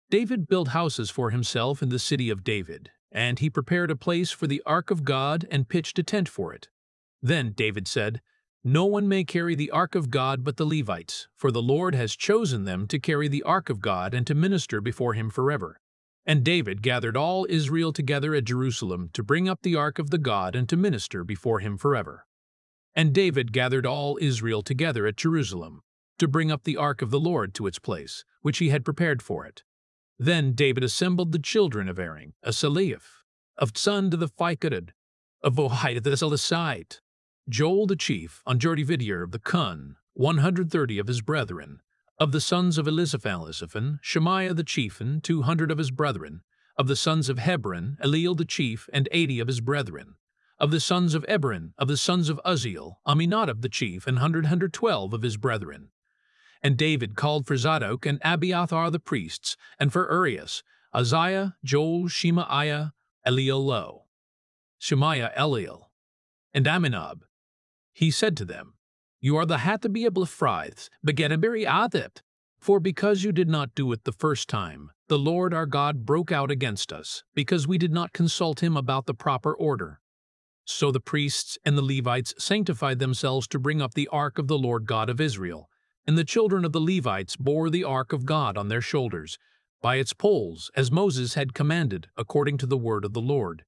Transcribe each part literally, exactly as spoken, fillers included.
David built houses for himself in the city of David, and he prepared a place for the ark of God and pitched a tent for it. Then David said, "No one may carry the ark of God but the Levites, for the Lord has chosen them to carry the ark of God and to minister before him forever." And David gathered all Israel together at Jerusalem to bring up the ark of the God and to minister before him forever. And David gathered all Israel together at Jerusalem to bring up the ark of the Lord to its place, which he had prepared for it. Then David assembled the children of Aaron, of Saliah, of son to the Phicadid, of Ohio the Salasite, Joel the chief, on Jordividir of the Kun, one hundred thirty of his brethren, of the sons of Elizaphan, Shemaiah the chieftain, two hundred of his brethren, of the sons of Hebron, Eliel the chief, and eighty of his brethren, of the sons of Ebron, of the sons of Uzziel, Aminadab the chief, and hundred hundred twelve of his brethren. And David called for Zadok and Abiathar the priests, and for Urias, Uzziah, Joel, Shemaiah, Eliel Lo, Shemaiah Eliel, and Aminab. He said to them, "You are the Hathabia Blefriths, Begetaberi Athip, for because you did not do it the first time, the Lord our God broke out against us, because we did not consult him about the proper order." So the priests and the Levites sanctified themselves to bring up the ark of the Lord God of Israel, and the children of the Levites bore the ark of God on their shoulders, by its poles, as Moses had commanded, according to the word of the Lord.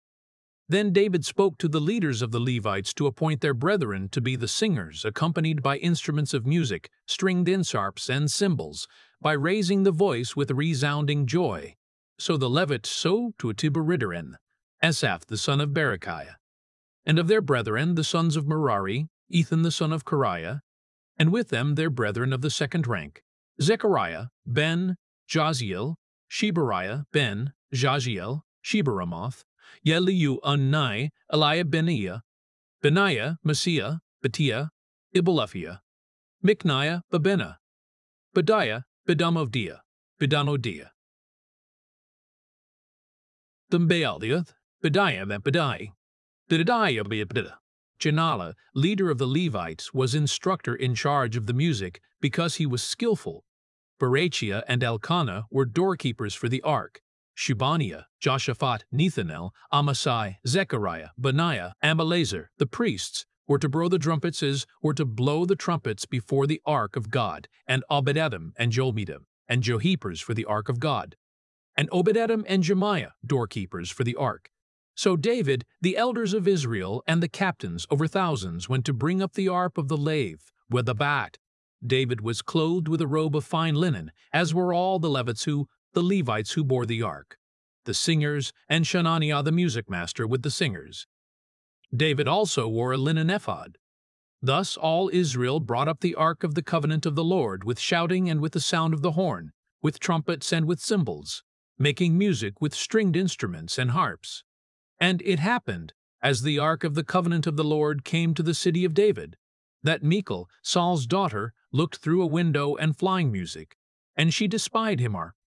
Then David spoke to the leaders of the Levites to appoint their brethren to be the singers, accompanied by instruments of music, stringed instruments and cymbals, by raising the voice with resounding joy. So the Levites so to Tiberidaran, Asaph the son of Berechiah, and of their brethren the sons of Merari, Ethan the son of Kariah, and with them their brethren of the second rank, Zechariah, Ben, Jaziel, Shebariah, Ben, Jaziel, Shebaramoth, Yeliu Unnai, Eliah Beniah, Benaiah, Messiah, Betiah, Ibelephia, Micniah, Babena, Bediah, Bedamodia, Bedanodia, Thembealdiath, Bediah, Bedai, Bediah, Bediah. Janala, leader of the Levites, was instructor in charge of the music because he was skillful. Berechiah and Elkanah were doorkeepers for the ark. Shebaniah, Joshaphat, Nethanel, Amasai, Zechariah, Benaiah, Amalezer, the priests, were to blow the trumpets as were to blow the trumpets before the ark of God, and Obed-Edom and Joel-Medam, and Joheepers for the ark of God, and Obed-Edom and Jemiah, doorkeepers for the ark. So David, the elders of Israel, and the captains over thousands went to bring up the ark of the lave with the bat. David was clothed with a robe of fine linen, as were all the Levites who, the Levites who bore the ark, the singers, and Shananiah the music master with the singers. David also wore a linen ephod. Thus all Israel brought up the ark of the covenant of the Lord with shouting and with the sound of the horn, with trumpets and with cymbals, making music with stringed instruments and harps. And it happened, as the ark of the covenant of the Lord came to the city of David, that Michal, Saul's daughter, looked through a window and flying music, and she despied Himar,